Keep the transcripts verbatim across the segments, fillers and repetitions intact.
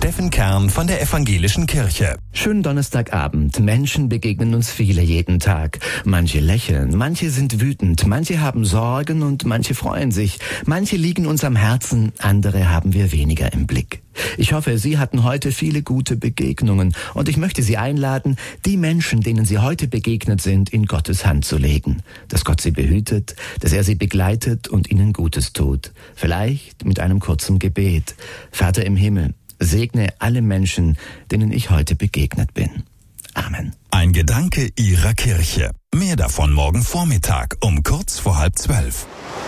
Steffen Kern von der Evangelischen Kirche. Schönen Donnerstagabend. Menschen begegnen uns viele jeden Tag. Manche lächeln, manche sind wütend, manche haben Sorgen und manche freuen sich. Manche liegen uns am Herzen, andere haben wir weniger im Blick. Ich hoffe, Sie hatten heute viele gute Begegnungen und ich möchte Sie einladen, die Menschen, denen Sie heute begegnet sind, in Gottes Hand zu legen. Dass Gott sie behütet, dass er sie begleitet und ihnen Gutes tut. Vielleicht mit einem kurzen Gebet. Vater im Himmel, segne alle Menschen, denen ich heute begegnet bin. Amen. Ein Gedanke Ihrer Kirche. Mehr davon morgen Vormittag um kurz vor halb zwölf.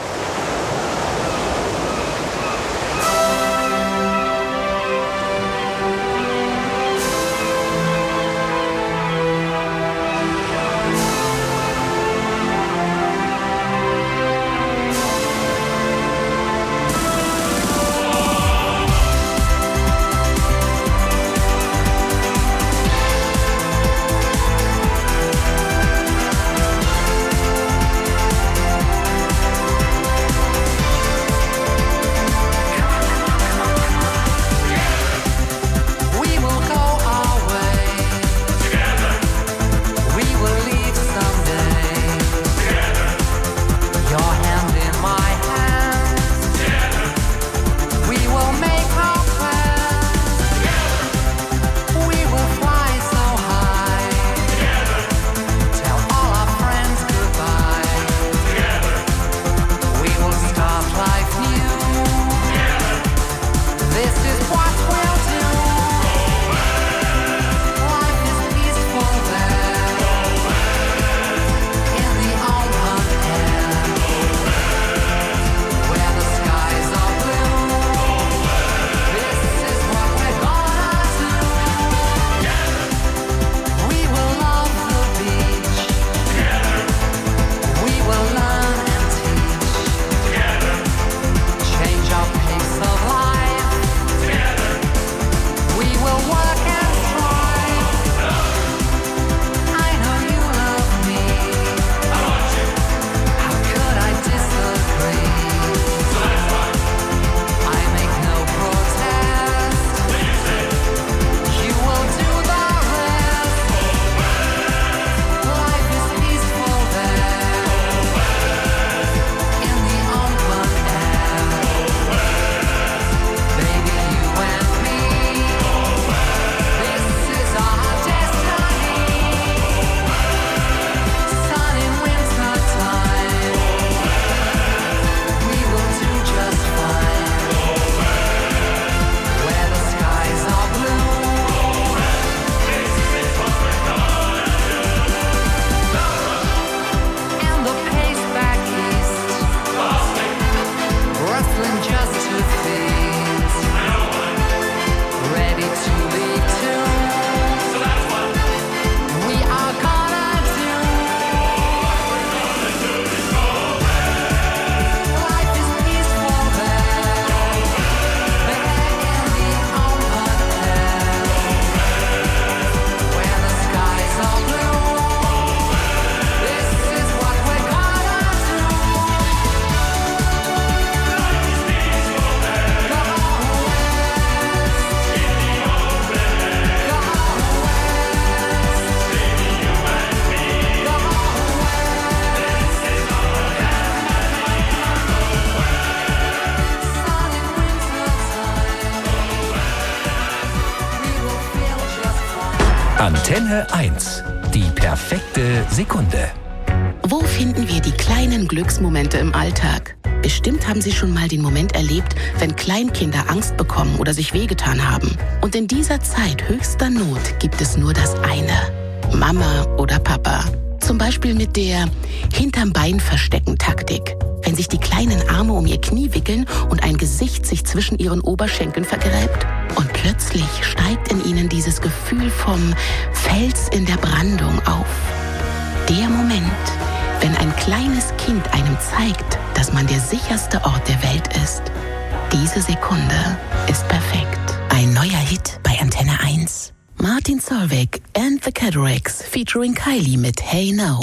Antenne eins. Die perfekte Sekunde. Wo finden wir die kleinen Glücksmomente im Alltag? Bestimmt haben Sie schon mal den Moment erlebt, wenn Kleinkinder Angst bekommen oder sich wehgetan haben. Und in dieser Zeit höchster Not gibt es nur das eine: Mama oder Papa. Zum Beispiel mit der hinterm Bein verstecken Taktik. Wenn sich die kleinen Arme um ihr Knie wickeln und ein Gesicht sich zwischen ihren Oberschenkeln vergräbt. Und plötzlich steigt in ihnen dieses Gefühl vom Fels in der Brandung auf. Der Moment, wenn ein kleines Kind einem zeigt, dass man der sicherste Ort der Welt ist. Diese Sekunde ist perfekt. Ein neuer Hit bei Antenne eins. Martin Solveig and the Cataracts featuring Kylie mit Hey Now.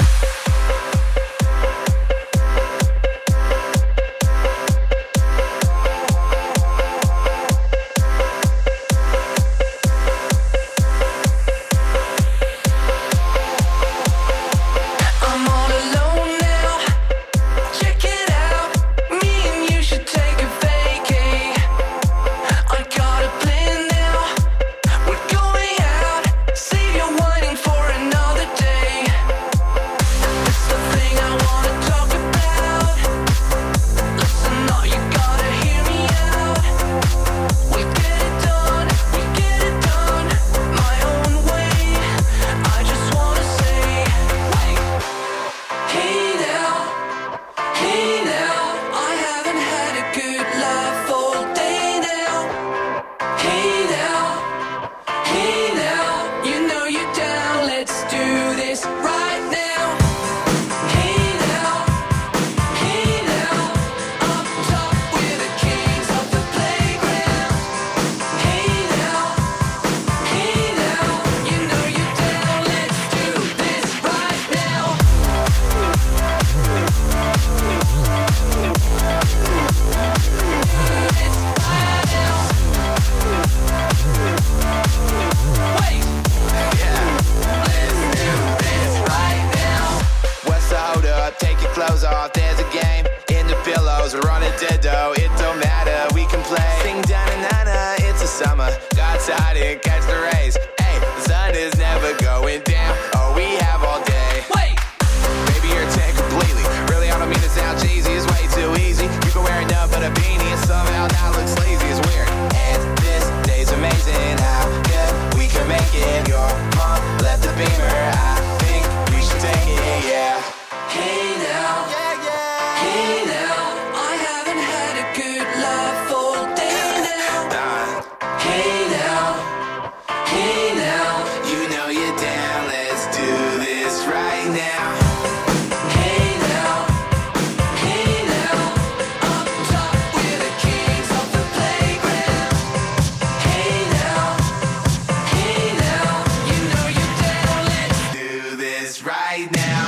off, there's a game in the pillows, we're on a ditto, it don't matter, we can play. Sing da-na-na-na, it's a summer, God's out and catch the rays. Hey, the sun is never going down, oh, we have all day. Wait! Baby, you're ten completely, really I don't mean to sound cheesy, it's way too easy. You can wear nothing but a beanie and somehow that looks lazy, it's weird. And this day's amazing, how good we can make it. Your mom left the beamer, I think we should take it, yeah. Hey now, Yeah, yeah. hey now, I haven't had a good laugh all day now. Nah. Hey now, hey now, You know you're down, let's do this right now. hey now, hey now, up top we're the kings of the playground. Hey now, hey now, you know you're down, let's Do this right now.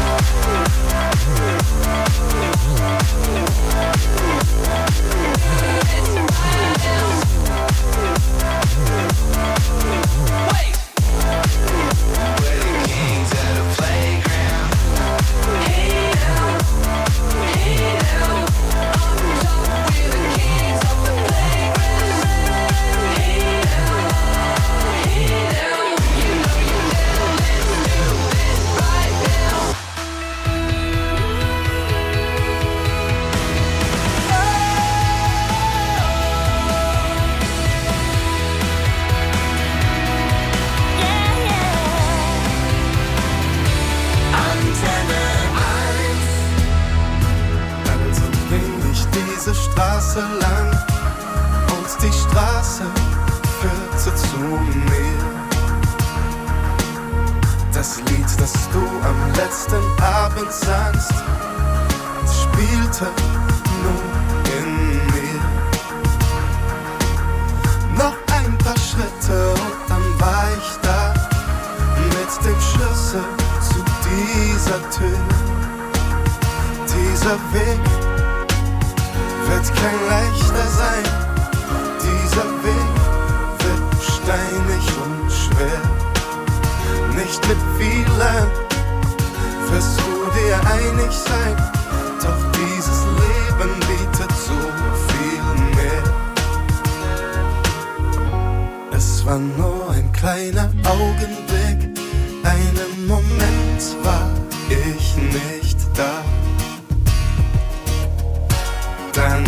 wait. We're the kings of the playground. Hey now, hey now, up top we're the kings of the playground. Hey now, hey now, you know you're down, let's do this right now. Also ging ich diese Straße lang und die Straße führte zu mir. Das Lied, das du am letzten Abend sangst, spielte nur in mir. Noch ein paar Schritte und dann war ich da mit dem Schlüssel zu dieser Tür. Dieser Weg wird kein leichter sein. Dieser Weg wird steinig und schwer. Nicht mit vielen wirst du dir einig sein. Doch dieses Leben bietet so viel mehr. Es war nur ein kleiner Augenblick,